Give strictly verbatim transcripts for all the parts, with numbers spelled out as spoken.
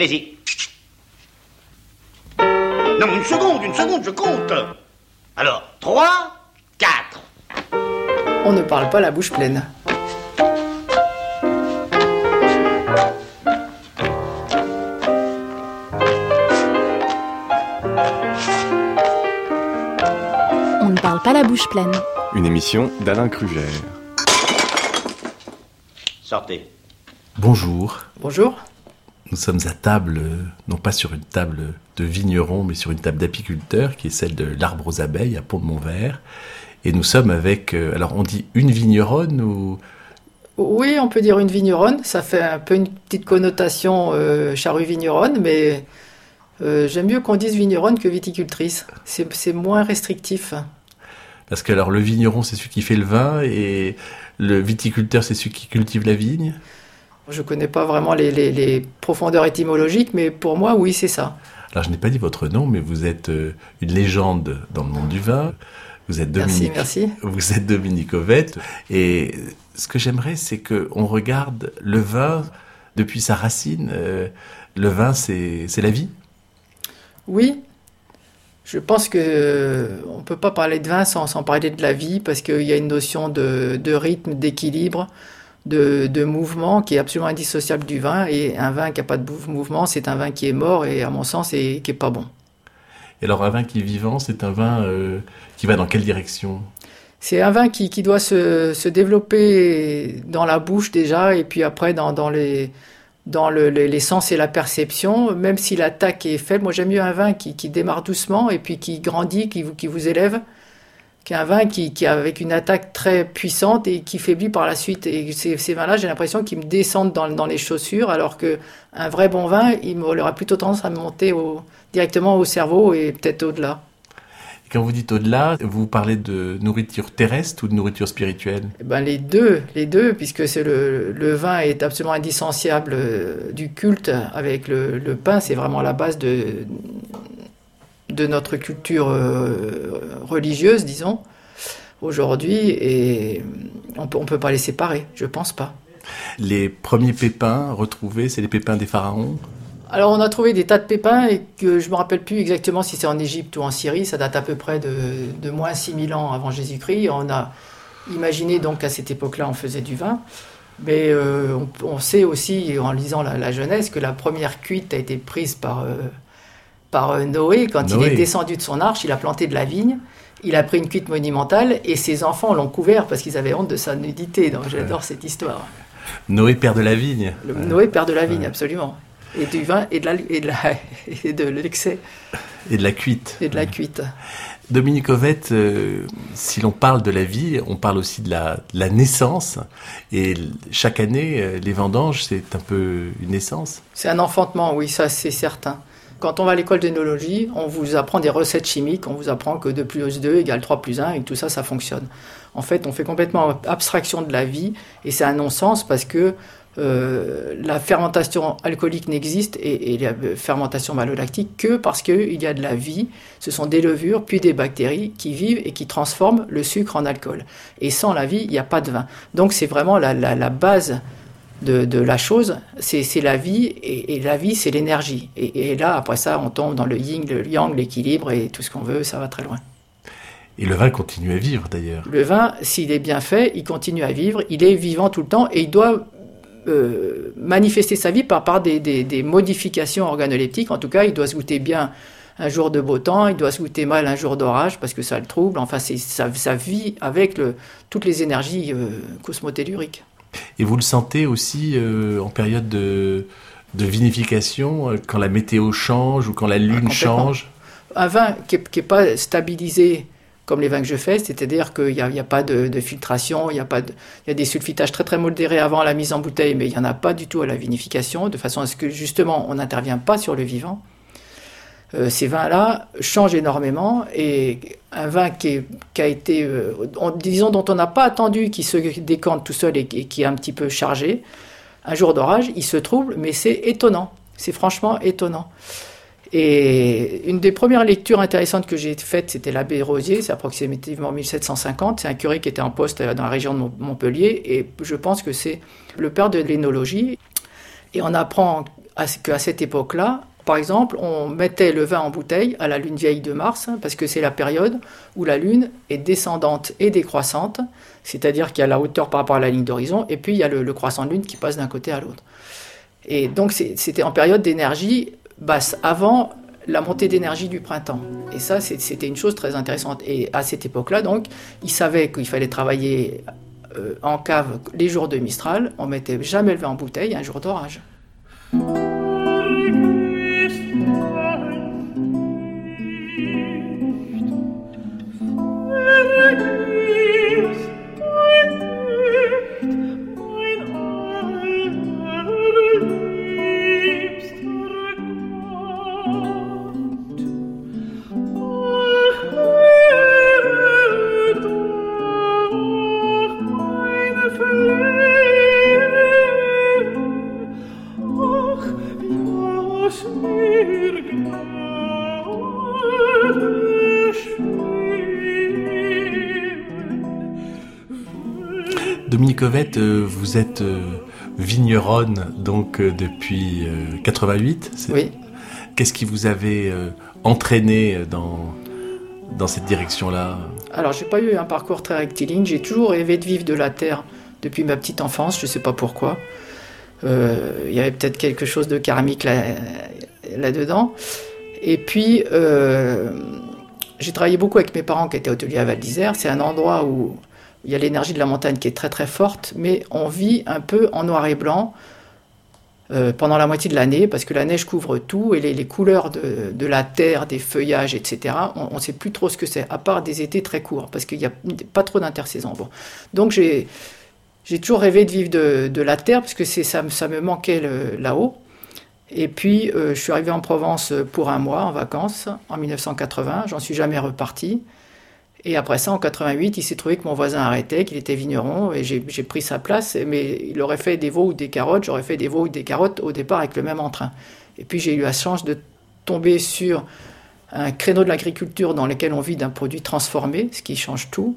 Allez-y. Non, une seconde, une seconde, je compte. Alors, trois, quatre. On ne parle pas la bouche pleine. On ne parle pas la bouche pleine. Une émission d'Alain Krugère. Sortez. Bonjour. Bonjour. Nous sommes à table, non pas sur une table de vigneron, mais sur une table d'apiculteur, qui est celle de l'Arbre aux Abeilles à Pont-de-Montvert. Et nous sommes avec, alors on dit une vigneronne ou... Oui, on peut dire une vigneronne. Ça fait un peu une petite connotation euh, charrue vigneronne, mais euh, j'aime mieux qu'on dise vigneronne que viticultrice. C'est, c'est moins restrictif. Parce que alors le vigneron, c'est celui qui fait le vin, et le viticulteur, c'est celui qui cultive la vigne. Je ne connais pas vraiment les, les, les profondeurs étymologiques, mais pour moi, oui, c'est ça. Alors, je n'ai pas dit votre nom, mais vous êtes euh, une légende dans le monde du vin. Vous êtes Dominique, merci, merci. Vous êtes Dominique Ovette. Et ce que j'aimerais, c'est qu'on regarde le vin depuis sa racine. Euh, le vin, c'est, c'est la vie. Oui. Je pense qu'on ne peut pas parler de vin sans, sans parler de la vie, parce qu'il y a une notion de, de rythme, d'équilibre, De, de mouvement qui est absolument indissociable du vin, et un vin qui n'a pas de mouvement, c'est un vin qui est mort et à mon sens et, qui n'est pas bon. Et alors un vin qui est vivant, c'est un vin euh, qui va dans quelle direction ? C'est un vin qui, qui doit se, se développer dans la bouche déjà, et puis après dans, dans, les, dans le, les, les sens et la perception, même si l'attaque est faible. Moi j'aime mieux un vin qui, qui démarre doucement et puis qui grandit, qui vous, qui vous élève, qu'un vin qui, qui avec une attaque très puissante et qui faiblit par la suite. Et ces, ces vins-là, j'ai l'impression qu'ils me descendent dans, dans les chaussures, alors qu'un vrai bon vin, il aura plutôt tendance à me monter au, directement au cerveau et peut-être au-delà. Et quand vous dites au-delà, vous parlez de nourriture terrestre ou de nourriture spirituelle ? Eh ben les deux, les deux, puisque c'est le, le vin est absolument indissociable du culte avec le, le pain. C'est vraiment la base de... de notre culture euh, religieuse, disons, aujourd'hui, et on peut, on peut pas les séparer, je pense pas. Les premiers pépins retrouvés, c'est les pépins des pharaons ? Alors on a trouvé des tas de pépins, et que je me rappelle plus exactement si c'est en Égypte ou en Syrie, ça date à peu près de, de moins six mille ans avant Jésus-Christ. On a imaginé donc qu'à cette époque-là on faisait du vin, mais euh, on, on sait aussi, en lisant la, la Genèse, que la première cuite a été prise par... Euh, par Noé, quand Noé. Il est descendu de son arche, il a planté de la vigne, il a pris une cuite monumentale, et ses enfants l'ont couvert parce qu'ils avaient honte de sa nudité. Donc j'adore ouais. cette histoire. Noé, père de la vigne. Le, Noé, père de la vigne, ouais. absolument. Et du vin et de, la, et, de la, et de l'excès. Et de la cuite. Et de la cuite. Dominique Ovette, euh, si l'on parle de la vie, on parle aussi de la, de la naissance. Et chaque année, euh, les vendanges, c'est un peu une naissance. C'est un enfantement, oui, ça c'est certain. Quand on va à l'école d'énologie, on vous apprend des recettes chimiques, on vous apprend que deux plus deux égale trois plus un, et que tout ça, ça fonctionne. En fait, on fait complètement abstraction de la vie, et c'est un non-sens parce que euh, la fermentation alcoolique n'existe, et, et la fermentation malolactique, que parce qu'il y a de la vie. Ce sont des levures, puis des bactéries qui vivent et qui transforment le sucre en alcool. Et sans la vie, il n'y a pas de vin. Donc c'est vraiment la, la, la base De, de la chose, c'est, c'est la vie, et, et la vie, c'est l'énergie. Et, et là, après ça, on tombe dans le yin, le yang, l'équilibre, et tout ce qu'on veut, ça va très loin. Et le vin continue à vivre, d'ailleurs. Le vin, s'il est bien fait, il continue à vivre, il est vivant tout le temps, et il doit euh, manifester sa vie par, par des, des, des modifications organoleptiques. En tout cas, il doit se goûter bien un jour de beau temps, il doit se goûter mal un jour d'orage, parce que ça le trouble. Enfin, c'est, ça, ça vit avec le, toutes les énergies euh, cosmotelluriques. Et vous le sentez aussi euh, en période de, de vinification, euh, quand la météo change ou quand la lune ah, change ? Un vin qui n'est pas stabilisé comme les vins que je fais, c'est-à-dire qu'il n'y a, a pas de, de filtration, il y a pas de, il y a des sulfitages très très modérés avant la mise en bouteille, mais il n'y en a pas du tout à la vinification, de façon à ce que justement on n'intervient pas sur le vivant. Euh, ces vins-là changent énormément, et un vin qui, est, qui a été, euh, on, disons, dont on n'a pas attendu qu'il se décante tout seul et, et qui est un petit peu chargé, un jour d'orage, il se trouble, mais c'est étonnant, c'est franchement étonnant. Et une des premières lectures intéressantes que j'ai faites, c'était l'abbé Rosier, c'est approximativement mille sept cent cinquante, c'est un curé qui était en poste dans la région de Montpellier, et je pense que c'est le père de l'énologie. Et on apprend à, qu'à cette époque-là, par exemple, on mettait le vin en bouteille à la lune vieille de mars, hein, parce que c'est la période où la lune est descendante et décroissante, c'est-à-dire qu'il y a la hauteur par rapport à la ligne d'horizon, et puis il y a le, le croissant de lune qui passe d'un côté à l'autre. Et donc c'est, c'était en période d'énergie basse, avant la montée d'énergie du printemps. Et ça, c'est, c'était une chose très intéressante. Et à cette époque-là, donc, ils savaient qu'il fallait travailler euh, en cave les jours de Mistral. On mettait jamais le vin en bouteille un jour d'orage. Dominique Ovette, vous êtes vigneronne donc depuis quatre-vingt-huit. C'est... Oui. Qu'est-ce qui vous avait entraîné dans, dans cette direction-là ? Alors, j'ai pas eu un parcours très rectiligne. J'ai toujours rêvé de vivre de la terre depuis ma petite enfance. Je sais pas pourquoi. Euh, il y avait peut-être quelque chose de karmique là, là-dedans. Et puis, euh, j'ai travaillé beaucoup avec mes parents qui étaient hôteliers à Val d'Isère. C'est un endroit où il y a l'énergie de la montagne qui est très très forte, mais on vit un peu en noir et blanc euh, pendant la moitié de l'année, parce que la neige couvre tout, et les, les couleurs de, de la terre, des feuillages, et cetera, on ne sait plus trop ce que c'est, à part des étés très courts, parce qu'il n'y a pas trop d'intersaison. Bon. Donc j'ai, j'ai toujours rêvé de vivre de, de la terre, parce que c'est, ça, ça me manquait le, là-haut. Et puis euh, je suis arrivé en Provence pour un mois en vacances, en dix-neuf cent quatre-vingts, j'en suis jamais reparti. Et après ça, en quatre-vingt-huit, il s'est trouvé que mon voisin arrêtait, qu'il était vigneron, et j'ai, j'ai pris sa place. Mais il aurait fait des veaux ou des carottes, j'aurais fait des veaux ou des carottes au départ avec le même entrain. Et puis j'ai eu la chance de tomber sur un créneau de l'agriculture dans lequel on vit d'un produit transformé, ce qui change tout,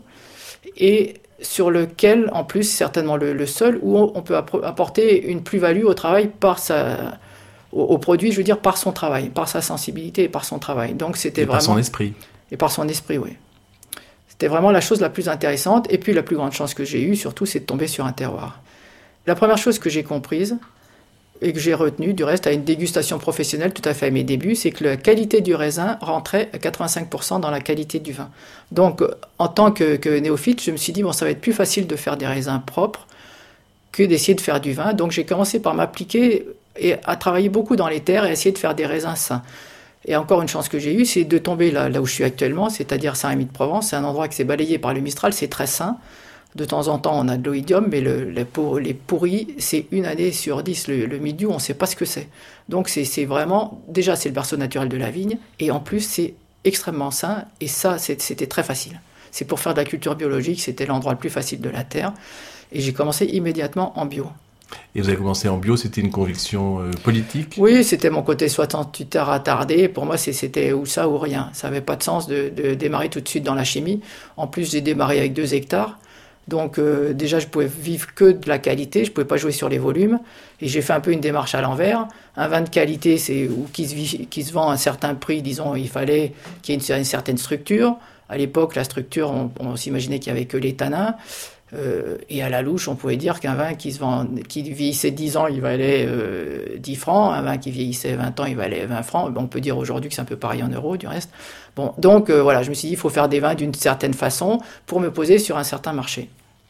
et sur lequel, en plus, certainement le, le seul, où on, on peut apporter une plus-value au travail par sa, au, au produit, je veux dire, par son travail, par sa sensibilité et par son travail. Donc c'était et vraiment... par son esprit. Et par son esprit, oui. C'était vraiment la chose la plus intéressante. Et puis la plus grande chance que j'ai eue, surtout, c'est de tomber sur un terroir. La première chose que j'ai comprise, et que j'ai retenue, du reste, à une dégustation professionnelle tout à fait à mes débuts, c'est que la qualité du raisin rentrait à quatre-vingt-cinq pour cent dans la qualité du vin. Donc, en tant que, que néophyte, je me suis dit, bon, ça va être plus facile de faire des raisins propres que d'essayer de faire du vin. Donc, j'ai commencé par m'appliquer et à travailler beaucoup dans les terres et à essayer de faire des raisins sains. Et encore une chance que j'ai eue, c'est de tomber là, là où je suis actuellement, c'est-à-dire Saint-Rémy-de-Provence. C'est un endroit qui s'est balayé par le Mistral, c'est très sain. De temps en temps, on a de l'oïdium, mais le, les, pour, les pourris, c'est une année sur dix. Le, le mildiou, on ne sait pas ce que c'est. Donc c'est, c'est vraiment, déjà c'est le berceau naturel de la vigne, et en plus c'est extrêmement sain, et ça c'est, c'était très facile. C'est pour faire de la culture biologique, c'était l'endroit le plus facile de la terre, et j'ai commencé immédiatement en bio. Et vous avez commencé en bio, c'était une conviction euh, politique ? Oui, c'était mon côté soixante-huit heures attardé. Pour moi, c'est, c'était ou ça ou rien. Ça n'avait pas de sens de, de démarrer tout de suite dans la chimie. En plus, j'ai démarré avec deux hectares. Donc euh, déjà, je pouvais vivre que de la qualité. Je ne pouvais pas jouer sur les volumes. Et j'ai fait un peu une démarche à l'envers. Un vin de qualité, c'est ou qui se, qui se vend à un certain prix. Disons, il fallait qu'il y ait une, une certaine structure. À l'époque, la structure, on, on s'imaginait qu'il n'y avait que les tanins. Euh, et à la louche, on pouvait dire qu'un vin qui, se vend, qui vieillissait dix ans, il valait euh, dix francs. Un vin qui vieillissait vingt ans, il valait vingt francs. Bon, on peut dire aujourd'hui que c'est un peu pareil en euros, du reste. Bon, donc euh, voilà, je me suis dit, il faut faire des vins d'une certaine façon pour me poser sur un certain marché.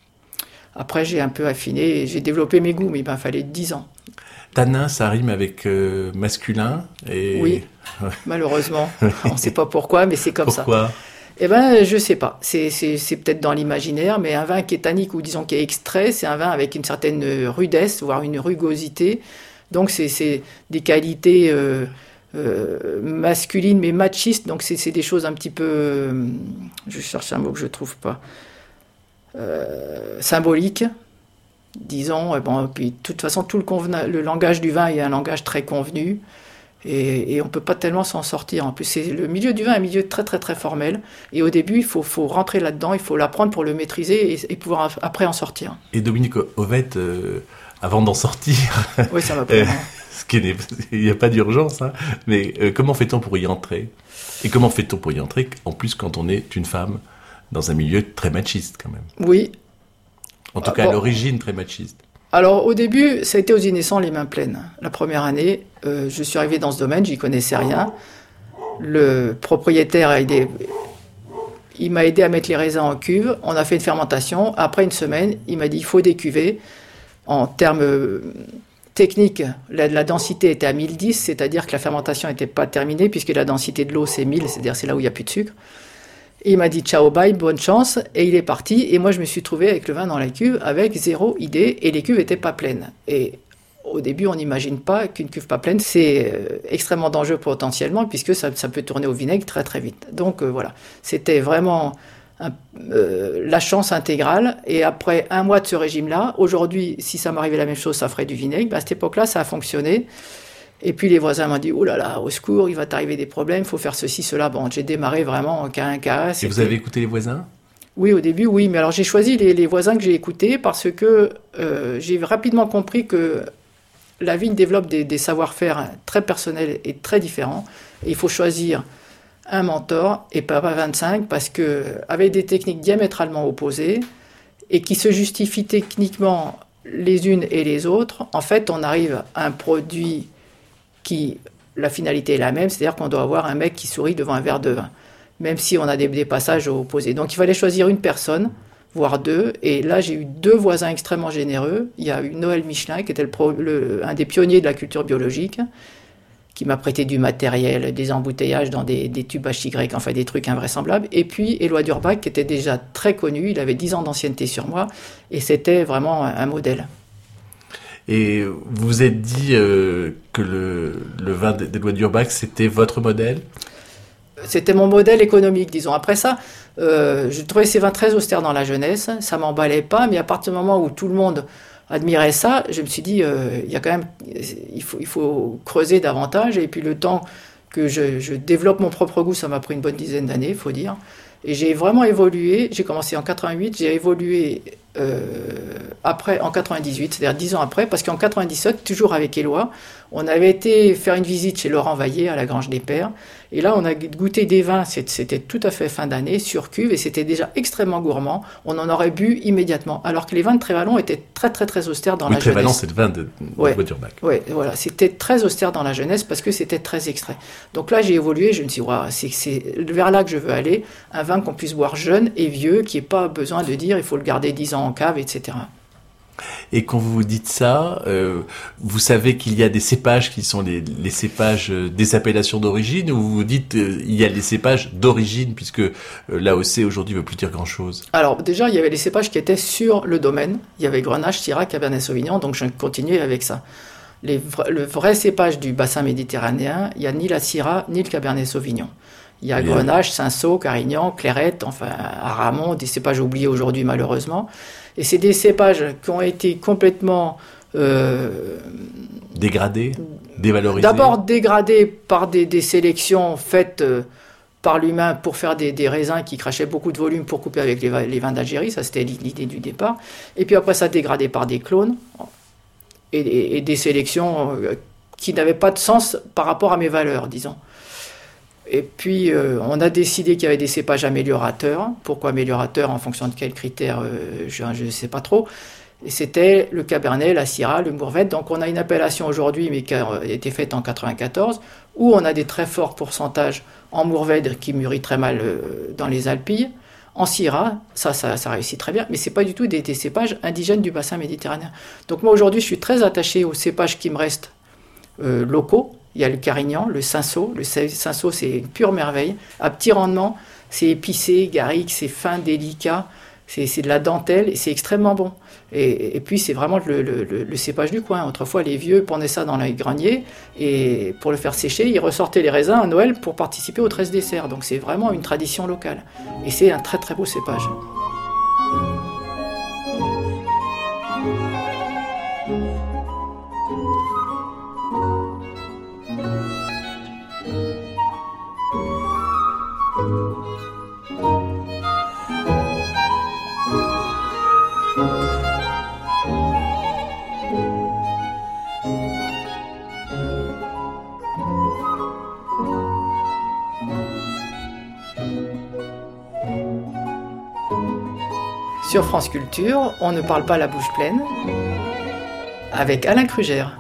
Après, j'ai un peu affiné, et j'ai développé mes goûts, mais il m'a fallu dix ans. Tanin, ça rime avec euh, masculin et... Oui, malheureusement. On ne sait pas pourquoi, mais c'est comme pourquoi ? ça. Pourquoi ? Eh bien, je ne sais pas. C'est, c'est, c'est peut-être dans l'imaginaire, mais un vin qui est tannique ou disons qui est extrait, c'est un vin avec une certaine rudesse, voire une rugosité. Donc, c'est, c'est des qualités euh, euh, masculines, mais machistes. Donc, c'est, c'est des choses un petit peu... Euh, je cherche un mot que je ne trouve pas. Euh, symboliques, disons. Bon, puis, de toute façon, tout le, convena- le langage du vin est un langage très convenu. Et, et on ne peut pas tellement s'en sortir. En plus, c'est, le milieu du vin est un milieu très, très, très formel. Et au début, il faut, faut rentrer là-dedans, il faut l'apprendre pour le maîtriser et, et pouvoir après en sortir. Et Dominique Ovette, euh, avant d'en sortir. Oui, ça va pas. Ce qui n'est, il n'y a pas d'urgence, hein. Mais euh, comment fait-on pour y entrer ? Et comment fait-on pour y entrer, en plus quand on est une femme dans un milieu très machiste quand même ? Oui. En tout Ah, cas, bon. à l'origine, très machiste. Alors au début, ça a été aux Innocents les mains pleines. La première année, euh, je suis arrivé dans ce domaine, j'y connaissais rien. Le propriétaire a aidé, il m'a aidé à mettre les raisins en cuve. On a fait une fermentation. Après une semaine, il m'a dit il faut décuver. En termes euh, techniques, la, la densité était à mille dix, c'est-à-dire que la fermentation n'était pas terminée puisque la densité de l'eau c'est mille, c'est-à-dire c'est là où il n'y a plus de sucre. Et il m'a dit ciao, bye, bonne chance, et il est parti. Et moi, je me suis trouvé avec le vin dans la cuve, avec zéro idée, et les cuves n'étaient pas pleines. Et au début, on n'imagine pas qu'une cuve pas pleine, c'est euh, extrêmement dangereux potentiellement, puisque ça, ça peut tourner au vinaigre très très vite. Donc euh, voilà, c'était vraiment un, euh, la chance intégrale. Et après un mois de ce régime-là, aujourd'hui, si ça m'arrivait la même chose, ça ferait du vinaigre. Ben, à cette époque-là, ça a fonctionné. Et puis les voisins m'ont dit « Oh là là, au secours, il va t'arriver des problèmes, il faut faire ceci, cela. » Bon, j'ai démarré vraiment cas un cas. Et vous avez écouté les voisins ? Oui, au début, oui. Mais alors j'ai choisi les, les voisins que j'ai écoutés parce que euh, j'ai rapidement compris que la vigne développe des, des savoir-faire très personnels et très différents. Et il faut choisir un mentor et pas vingt-cinq parce qu'avec des techniques diamétralement opposées et qui se justifient techniquement les unes et les autres, en fait, on arrive à un produit qui, la finalité est la même, c'est-à-dire qu'on doit avoir un mec qui sourit devant un verre de vin, même si on a des, des passages opposés. Donc il fallait choisir une personne, voire deux, et là j'ai eu deux voisins extrêmement généreux. Il y a eu Noël Michelin, qui était le pro, le, un des pionniers de la culture biologique, qui m'a prêté du matériel, des embouteillages dans des, des tubes H Y, enfin des trucs invraisemblables. Et puis Éloi Durbach, qui était déjà très connu, il avait dix ans d'ancienneté sur moi, et c'était vraiment un, un modèle. Et vous vous êtes dit euh, que le, le vin d'Éloi Durbach, c'était votre modèle ? C'était mon modèle économique, disons. Après ça, euh, je trouvais ces vins très austères dans la jeunesse, ça m'emballait pas, mais à partir du moment où tout le monde admirait ça, je me suis dit, euh, il y a quand même, il faut, il faut creuser davantage, et puis le temps que je, je développe mon propre goût, ça m'a pris une bonne dizaine d'années, il faut dire. Et j'ai vraiment évolué, j'ai commencé en quatre-vingt-huit, j'ai évolué euh, après en quatre-vingt-dix-huit, c'est-à-dire dix ans après, parce qu'en quatre-vingt-dix-sept, toujours avec Éloi, on avait été faire une visite chez Laurent Vaillé à la Grange des Pères, et là on a goûté des vins, c'était tout à fait fin d'année, sur cuve, et c'était déjà extrêmement gourmand, on en aurait bu immédiatement, alors que les vins de Trévalon étaient très très très austères dans oui, la Trévalon, jeunesse. c'est le vin de, de ouais, Durbach. Oui, voilà, c'était très austère dans la jeunesse parce que c'était très extrait. Donc là j'ai évolué, je me suis dit, wow, c'est, c'est vers là que je veux aller, un vin qu'on puisse boire jeune et vieux, qui n'ait pas besoin de dire il faut le garder dix ans en cave, et cetera. Et quand vous dites ça, euh, vous savez qu'il y a des cépages qui sont les, les cépages des appellations d'origine, ou vous dites euh, il y a les cépages d'origine, puisque euh, l'A O C aujourd'hui ne veut plus dire grand-chose ? Alors déjà, il y avait les cépages qui étaient sur le domaine. Il y avait Grenache, Syrah, Cabernet Sauvignon, donc je continuais avec ça. Les vra- le vrai cépage du bassin méditerranéen, il n'y a ni la Syrah, ni le Cabernet Sauvignon. Il y a Bien. Grenache, Cinsault, Carignan, Clairette, enfin Aramon, des cépages oubliés aujourd'hui malheureusement. Et c'est des cépages qui ont été complètement... Euh, Dégradés, dévalorisés. D'abord dégradés par des, des sélections faites euh, par l'humain pour faire des, des raisins qui crachaient beaucoup de volume pour couper avec les, va- les vins d'Algérie, ça c'était l'idée du départ. Et puis après ça dégradé par des clones et, et- et des sélections euh, qui n'avaient pas de sens par rapport à mes valeurs, disons. Et puis, euh, on a décidé qu'il y avait des cépages améliorateurs. Pourquoi améliorateurs ? En fonction de quels critères, euh, je ne sais pas trop. Et c'était le Cabernet, la Syrah, le Mourvèdre. Donc, on a une appellation aujourd'hui, mais qui a été faite en quatre-vingt-quatorze, où on a des très forts pourcentages en Mourvèdre qui mûrit très mal euh, dans les Alpilles. En Syrah, ça, ça, ça réussit très bien, mais ce n'est pas du tout des, des cépages indigènes du bassin méditerranéen. Donc, moi, aujourd'hui, je suis très attaché aux cépages qui me restent euh, locaux. Il y a le Carignan, le Cinsault. Le Cinsault, c'est une pure merveille. À petit rendement, c'est épicé, garrigue, c'est fin, délicat. C'est, c'est de la dentelle et c'est extrêmement bon. Et, et puis, c'est vraiment le, le, le, le cépage du coin. Autrefois, les vieux prenaient ça dans les greniers et pour le faire sécher, ils ressortaient les raisins à Noël pour participer au treize desserts. Donc, c'est vraiment une tradition locale. Et c'est un très, très beau cépage. Sur France Culture, on ne parle pas la bouche pleine, avec Alain Krugère.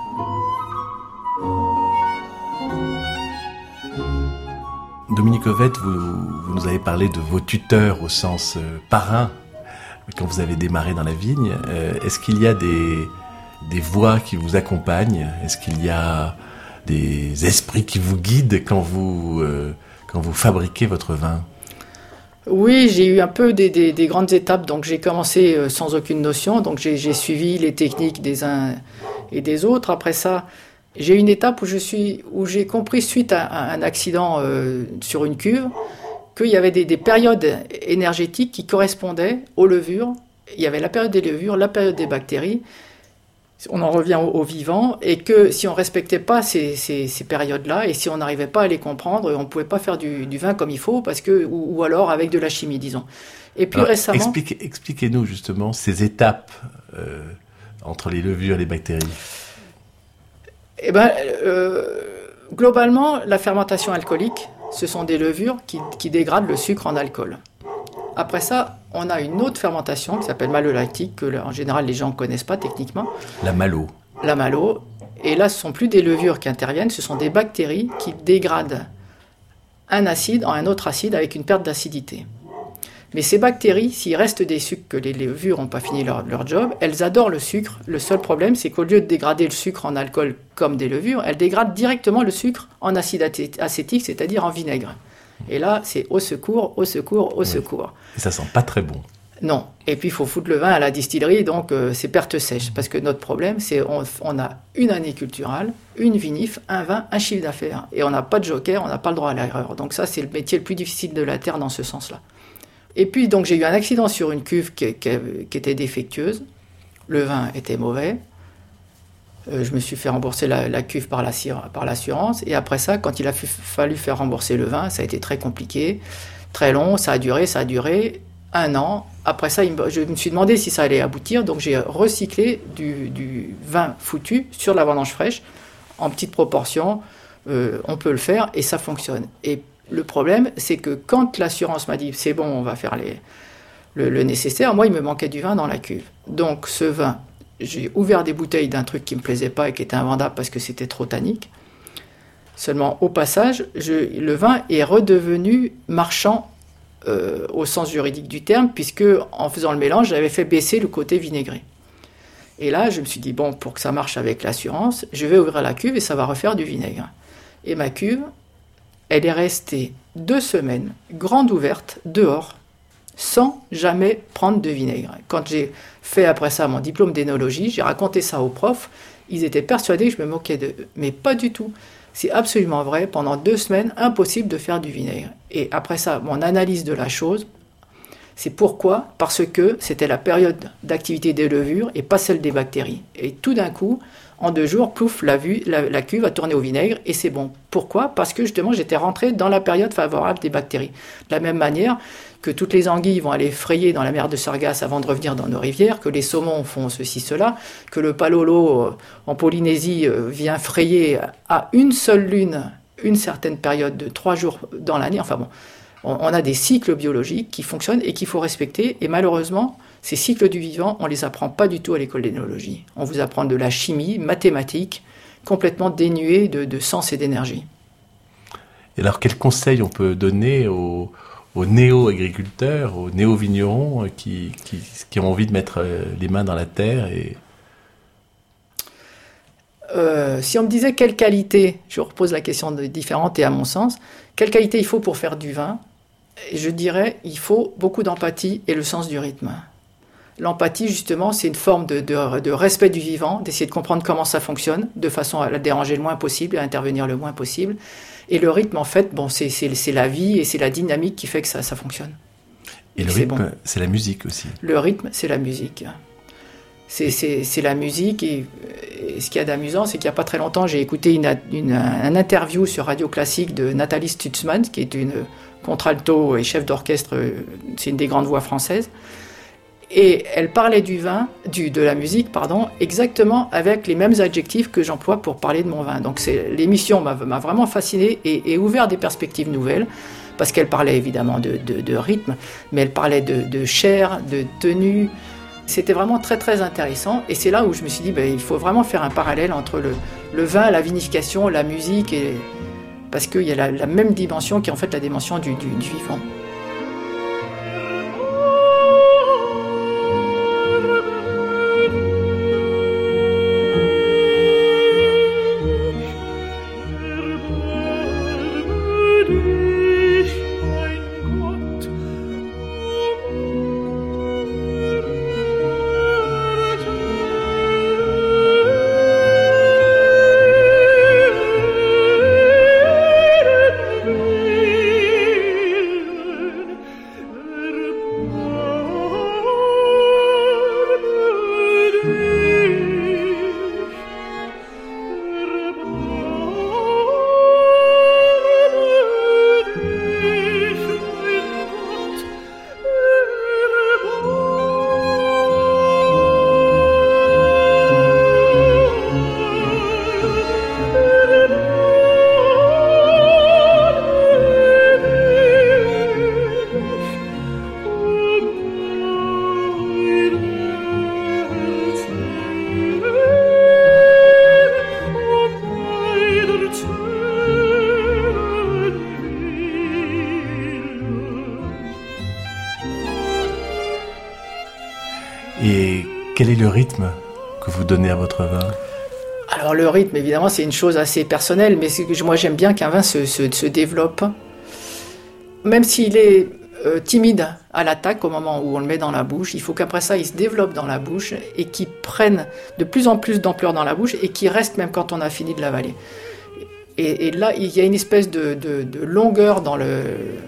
Dominique Ovette, vous, vous nous avez parlé de vos tuteurs au sens euh, parrain quand vous avez démarré dans la vigne. Euh, est-ce qu'il y a des, des voix qui vous accompagnent ? Est-ce qu'il y a des esprits qui vous guident quand vous, euh, quand vous fabriquez votre vin ? Oui, j'ai eu un peu des, des, des grandes étapes. Donc j'ai commencé euh, sans aucune notion. Donc j'ai, j'ai suivi les techniques des uns et des autres. Après ça, j'ai eu une étape où je suis, où j'ai compris suite à, à un accident euh, sur une cuve qu'il y avait des, des périodes énergétiques qui correspondaient aux levures. Il y avait la période des levures, la période des bactéries. On en revient au, au vivant, et que si on ne respectait pas ces, ces, ces périodes-là, et si on n'arrivait pas à les comprendre, on ne pouvait pas faire du, du vin comme il faut, parce que, ou, ou alors avec de la chimie, disons. Et puis alors, récemment... Expliquez, expliquez-nous justement ces étapes euh, entre les levures et les bactéries. Eh ben, euh, globalement, la fermentation alcoolique, ce sont des levures qui, qui dégradent le sucre en alcool. Après ça, on a une autre fermentation qui s'appelle malolactique, que en général les gens ne connaissent pas techniquement. La malo. La malo. Et là, ce ne sont plus des levures qui interviennent, ce sont des bactéries qui dégradent un acide en un autre acide avec une perte d'acidité. Mais ces bactéries, s'il reste des sucres que les levures n'ont pas fini leur, leur job, elles adorent le sucre. Le seul problème, c'est qu'au lieu de dégrader le sucre en alcool comme des levures, elles dégradent directement le sucre en acide acétique, c'est-à-dire en vinaigre. Et là, c'est au secours, au secours, au oui. secours. Et ça sent pas très bon. Non. Et puis, il faut foutre le vin à la distillerie, donc euh, c'est perte sèche. Parce que notre problème, c'est on, on a une année culturale, une vinif, un vin, un chiffre d'affaires. Et on n'a pas de joker, on n'a pas le droit à l'erreur. Donc ça, c'est le métier le plus difficile de la terre dans ce sens-là. Et puis, donc, j'ai eu un accident sur une cuve qui, qui, qui était défectueuse. Le vin était mauvais. Euh, je me suis fait rembourser la, la cuve par, la, par l'assurance. Et après ça, quand il a f- fallu faire rembourser le vin, ça a été très compliqué, très long. Ça a duré, ça a duré un an. Après ça, il me, je me suis demandé si ça allait aboutir. Donc, j'ai recyclé du, du vin foutu sur la vendange fraîche en petites proportions. Euh, on peut le faire et ça fonctionne. Et le problème, c'est que quand l'assurance m'a dit « c'est bon, on va faire les, le, le nécessaire », moi, il me manquait du vin dans la cuve. Donc, ce vin... J'ai ouvert des bouteilles d'un truc qui ne me plaisait pas et qui était invendable parce que c'était trop tannique. Seulement, au passage, je, le vin est redevenu marchand euh, au sens juridique du terme, puisque en faisant le mélange, j'avais fait baisser le côté vinaigré. Et là, je me suis dit, bon, pour que ça marche avec l'assurance, je vais ouvrir la cuve et ça va refaire du vinaigre. Et ma cuve, elle est restée deux semaines, grande ouverte, dehors, sans jamais prendre de vinaigre. Quand j'ai fait après ça mon diplôme d'énologie, j'ai raconté ça aux profs, ils étaient persuadés que je me moquais d'eux. Mais pas du tout. C'est absolument vrai, pendant deux semaines, impossible de faire du vinaigre. Et après ça, mon analyse de la chose, c'est pourquoi ? Parce que c'était la période d'activité des levures et pas celle des bactéries. Et tout d'un coup, en deux jours, plouf, la, vue, la, la cuve a tourné au vinaigre et c'est bon. Pourquoi ? Parce que justement, j'étais rentré dans la période favorable des bactéries. De la même manière que toutes les anguilles vont aller frayer dans la mer de Sargasse avant de revenir dans nos rivières, que les saumons font ceci, cela, que le palolo euh, en Polynésie euh, vient frayer à une seule lune une certaine période de trois jours dans l'année. Enfin bon, on, on a des cycles biologiques qui fonctionnent et qu'il faut respecter. Et malheureusement, ces cycles du vivant, on ne les apprend pas du tout à l'école d'énologie. On vous apprend de la chimie, mathématiques, complètement dénuée de, de sens et d'énergie. Et alors, quels conseils on peut donner aux, aux néo-agriculteurs, aux néo-vignerons qui, qui, qui ont envie de mettre les mains dans la terre et... euh, Si on me disait quelle qualité, je repose la question de, différente et à mon sens, quelle qualité il faut pour faire du vin, je dirais il faut beaucoup d'empathie et le sens du rythme. L'empathie, justement, c'est une forme de, de, de respect du vivant, d'essayer de comprendre comment ça fonctionne, de façon à la déranger le moins possible, à intervenir le moins possible. Et le rythme, en fait, bon, c'est, c'est, c'est la vie et c'est la dynamique qui fait que ça, ça fonctionne. Et, et le rythme, bon. C'est la musique aussi. Le rythme, c'est la musique. C'est, c'est, c'est la musique. Et, et ce qu'il y a d'amusant, c'est qu'il n'y a pas très longtemps, j'ai écouté une, une, un interview sur Radio Classique de Nathalie Stutzmann, qui est une contralto et chef d'orchestre, c'est une des grandes voix françaises. Et elle parlait du vin, du, de la musique, pardon, exactement avec les mêmes adjectifs que j'emploie pour parler de mon vin. Donc c'est, l'émission m'a, m'a vraiment fasciné et, et ouvert des perspectives nouvelles, parce qu'elle parlait évidemment de, de, de rythme, mais elle parlait de, de chair, de tenue. C'était vraiment très très intéressant, et c'est là où je me suis dit, ben, il faut vraiment faire un parallèle entre le, le vin, la vinification, la musique, et, parce qu'il y a la, la même dimension qui est en fait la dimension du, du, du vivant. Et quel est le rythme que vous donnez à votre vin ? Alors le rythme, évidemment, c'est une chose assez personnelle, mais c'est que moi j'aime bien qu'un vin se, se, se développe. Même s'il est euh, timide à l'attaque, au moment où on le met dans la bouche, il faut qu'après ça, il se développe dans la bouche et qu'il prenne de plus en plus d'ampleur dans la bouche et qu'il reste même quand on a fini de l'avaler. Et, et là, il y a une espèce de, de, de longueur dans, le,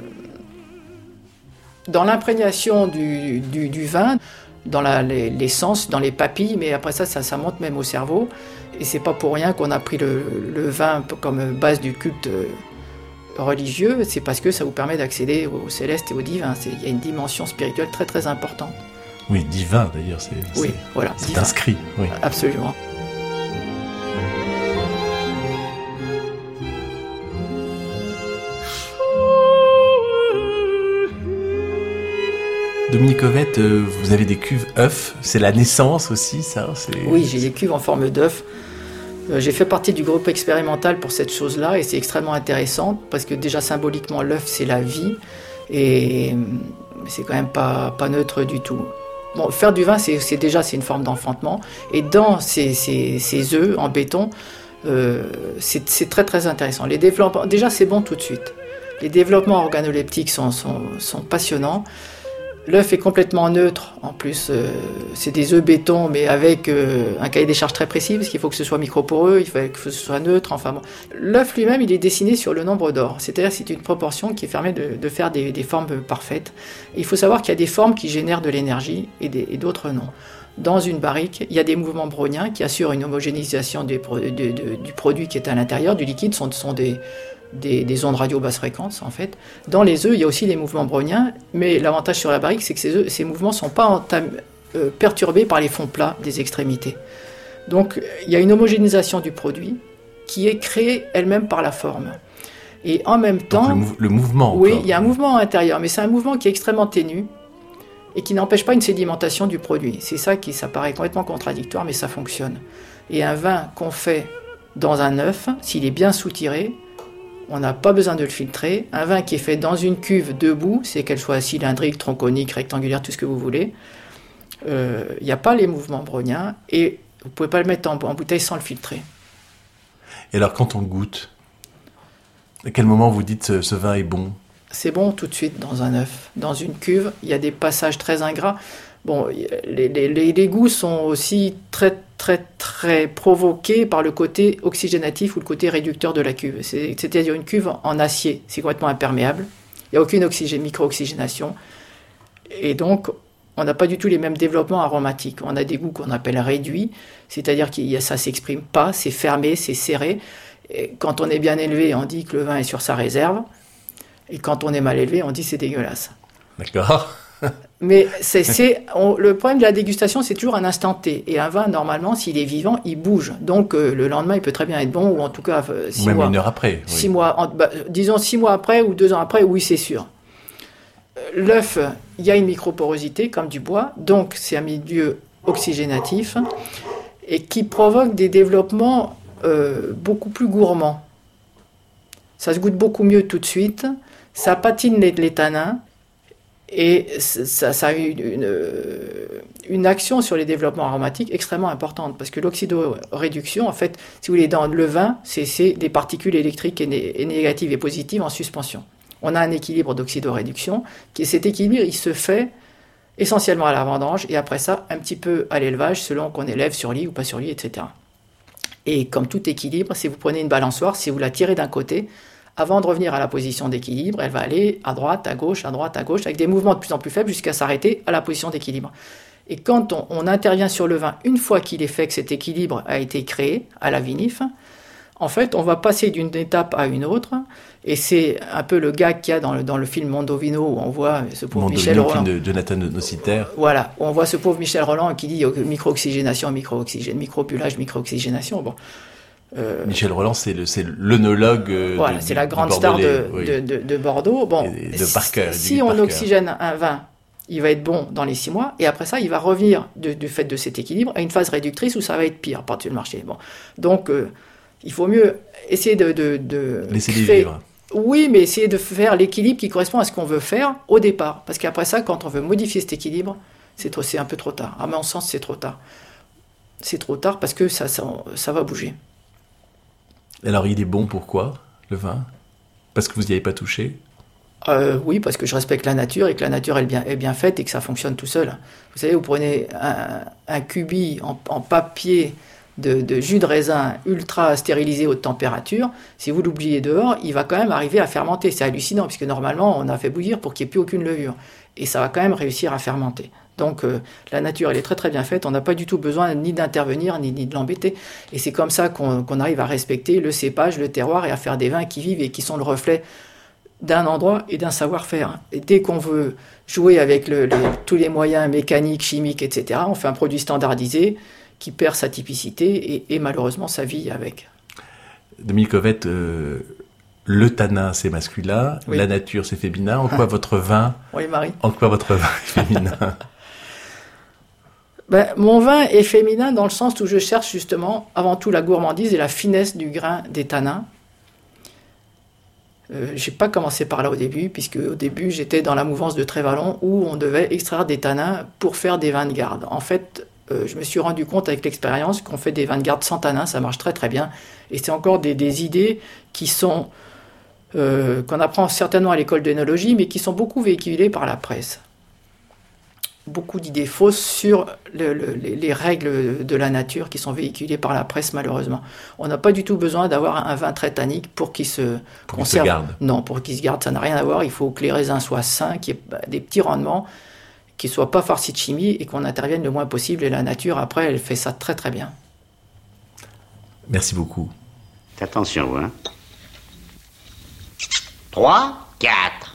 dans l'imprégnation du, du, du vin, dans la, les, les sens, dans les papilles, mais après ça, ça, ça monte même au cerveau. Et c'est pas pour rien qu'on a pris le, le vin comme base du culte religieux, c'est parce que ça vous permet d'accéder au céleste et au divin. C'est, il y a une dimension spirituelle très très importante. Oui, divin d'ailleurs, c'est, oui, c'est, voilà, c'est divin. inscrit. Oui. Absolument. Dominique Ovette, euh, vous avez des cuves œufs, c'est la naissance aussi, ça c'est... Oui, j'ai des cuves en forme d'œuf. Euh, j'ai fait partie du groupe expérimental pour cette chose-là et c'est extrêmement intéressant parce que déjà symboliquement l'œuf c'est la vie et c'est quand même pas, pas neutre du tout. Bon, faire du vin c'est, c'est déjà c'est une forme d'enfantement et dans ces, ces, ces œufs en béton, euh, c'est, c'est très très intéressant. Les développements, déjà c'est bon tout de suite. Les développements organoleptiques sont, sont, sont passionnants. L'œuf est complètement neutre, en plus euh, c'est des œufs béton mais avec euh, un cahier des charges très précis parce qu'il faut que ce soit microporeux, il faut que ce soit neutre, enfin bon. L'œuf lui-même il est dessiné sur le nombre d'or, c'est-à-dire c'est une proportion qui permet de, de faire des, des formes parfaites. Et il faut savoir qu'il y a des formes qui génèrent de l'énergie et, des, et d'autres non. Dans une barrique, il y a des mouvements browniens qui assurent une homogénéisation des, de, de, de, du produit qui est à l'intérieur, du liquide, sont, sont des... Des, des ondes radio basse fréquence en fait. Dans les œufs, il y a aussi des mouvements browniens, mais l'avantage sur la barrique, c'est que ces, œufs, ces mouvements ne sont pas entam- euh, perturbés par les fonds plats des extrémités. Donc il y a une homogénéisation du produit qui est créée elle-même par la forme. Et en même temps... Donc, le, mou- le mouvement Oui, encore. il y a un mouvement intérieur, mais c'est un mouvement qui est extrêmement ténu et qui n'empêche pas une sédimentation du produit. C'est ça qui, ça paraît complètement contradictoire, mais ça fonctionne. Et un vin qu'on fait dans un œuf, s'il est bien soutiré, on n'a pas besoin de le filtrer. Un vin qui est fait dans une cuve debout, c'est qu'elle soit cylindrique, tronconique, rectangulaire, tout ce que vous voulez. Il euh, n'y a pas les mouvements browniens et vous ne pouvez pas le mettre en, en bouteille sans le filtrer. Et alors quand on goûte, à quel moment vous dites ce, ce vin est bon ? C'est bon tout de suite dans un œuf. Dans une cuve, il y a des passages très ingrats. Bon, les, les, les, les goûts sont aussi très, très, très provoqués par le côté oxygénatif ou le côté réducteur de la cuve. C'est, c'est-à-dire une cuve en acier, c'est complètement imperméable. Il n'y a aucune oxygé- micro-oxygénation. Et donc, on n'a pas du tout les mêmes développements aromatiques. On a des goûts qu'on appelle réduits, c'est-à-dire que ça ne s'exprime pas, c'est fermé, c'est serré. Et quand on est bien élevé, on dit que le vin est sur sa réserve. Et quand on est mal élevé, on dit que c'est dégueulasse. D'accord. Mais c'est, c'est, on, le problème de la dégustation, c'est toujours un instant T. Et un vin, normalement, s'il est vivant, il bouge. Donc, euh, le lendemain, il peut très bien être bon, ou en tout cas, euh, six ou même mois. une heure après. Six oui. mois, en, bah, disons six mois après ou deux ans après, oui, c'est sûr. L'œuf, il y a une microporosité, comme du bois. Donc, c'est un milieu oxygénatif et qui provoque des développements euh, beaucoup plus gourmands. Ça se goûte beaucoup mieux tout de suite. Ça patine les, les tanins. Et ça, ça a une, une, une action sur les développements aromatiques extrêmement importante, parce que l'oxydoréduction, en fait, si vous voulez, dans le vin, c'est, c'est des particules électriques et, né, et négatives et positives en suspension. On a un équilibre d'oxydoréduction, qui cet équilibre, il se fait essentiellement à la vendange, et après ça, un petit peu à l'élevage, selon qu'on élève sur lit ou pas sur lit, et cetera. Et comme tout équilibre, si vous prenez une balançoire, si vous la tirez d'un côté, avant de revenir à la position d'équilibre, elle va aller à droite, à gauche, à droite, à gauche, avec des mouvements de plus en plus faibles jusqu'à s'arrêter à la position d'équilibre. Et quand on, on intervient sur le vin, une fois qu'il est fait, que cet équilibre a été créé à la vinif, en fait, on va passer d'une étape à une autre, et c'est un peu le gag qu'il y a dans le, dans le film Mondovino, où on voit ce pauvre Mondovino, Michel Roland. film de Jonathan Nociter. Voilà, on voit ce pauvre Michel Roland qui dit micro-oxygénation, micro-oxygène, micro-pullage, micro-oxygénation, bon... Euh, Michel Roland, c'est, le, c'est l'œnologue. Euh, voilà, de, c'est la grande star de, oui. de, de, de Bordeaux. Bon, et de Parker, si, si on Parker. Oxygène un vin, il va être bon dans les six mois, et après ça, il va revenir de, du fait de cet équilibre à une phase réductrice où ça va être pire à partir du marché. Bon, donc euh, il faut mieux essayer de, de, de laisser créer... les vivre. Oui, mais essayer de faire l'équilibre qui correspond à ce qu'on veut faire au départ, parce qu'après ça, quand on veut modifier cet équilibre, c'est, trop, c'est un peu trop tard. À mon sens, c'est trop tard. C'est trop tard parce que ça, ça, ça va bouger. Alors, il est bon pourquoi, le vin ? Parce que vous n'y avez pas touché ? euh, Oui, parce que je respecte la nature et que la nature est bien, est bien faite et que ça fonctionne tout seul. Vous savez, vous prenez un, un cubi en, en papier de, de jus de raisin ultra stérilisé haute température. Si vous l'oubliez dehors, il va quand même arriver à fermenter. C'est hallucinant, puisque normalement, on a fait bouillir pour qu'il n'y ait plus aucune levure. Et ça va quand même réussir à fermenter. Donc euh, la nature, elle est très très bien faite, on n'a pas du tout besoin ni d'intervenir, ni, ni de l'embêter. Et c'est comme ça qu'on, qu'on arrive à respecter le cépage, le terroir, et à faire des vins qui vivent et qui sont le reflet d'un endroit et d'un savoir-faire. Et dès qu'on veut jouer avec le, les, tous les moyens mécaniques, chimiques, et cetera, on fait un produit standardisé qui perd sa typicité et, et malheureusement sa vie avec. Dominique Covette, euh, le tanin c'est masculin, oui. La nature c'est féminin. En quoi votre vin Oui, Marie. En quoi votre vin est féminin? Ben, mon vin est féminin dans le sens où je cherche justement avant tout la gourmandise et la finesse du grain des tanins. Euh, j'ai pas commencé par là au début, puisque au début j'étais dans la mouvance de Trévalon où on devait extraire des tanins pour faire des vins de garde. En fait, euh, je me suis rendu compte avec l'expérience qu'on fait des vins de garde sans tanins, ça marche très très bien. Et c'est encore des, des idées qui sont euh, qu'on apprend certainement à l'école d'œnologie, mais qui sont beaucoup véhiculées par la presse. Beaucoup d'idées fausses sur le, le, les, les règles de la nature qui sont véhiculées par la presse, malheureusement. On n'a pas du tout besoin d'avoir un vin très tannique pour qu'il se pour conserve. Qu'il se garde. Non, pour qu'il se garde, ça n'a rien à voir. Il faut que les raisins soient sains, qu'il y ait des petits rendements, qu'ils ne soient pas farcis de chimie et qu'on intervienne le moins possible. Et la nature, après, elle fait ça très très bien. Merci beaucoup. Attention, hein. Trois, quatre.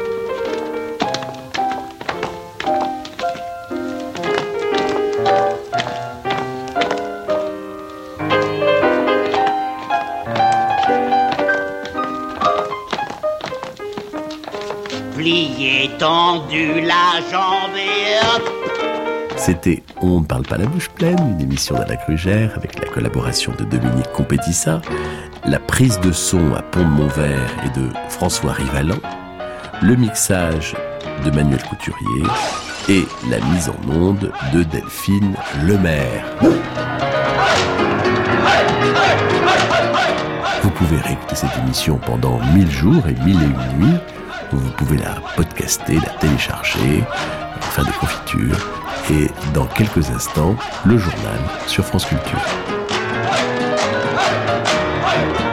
Plié, tendu, la jambe et hop. C'était On ne parle pas la bouche pleine, une émission d'Anna Krugère avec la collaboration de Dominique Compétissa, la prise de son à Pont-de-Montvert et de François Rivalan, le mixage de Manuel Couturier et la mise en onde de Delphine Lemaire. Vous pouvez réécouter cette émission pendant mille jours et mille et une nuits. Vous pouvez la podcaster, la télécharger, faire des confitures. Et dans quelques instants, le journal sur France Culture.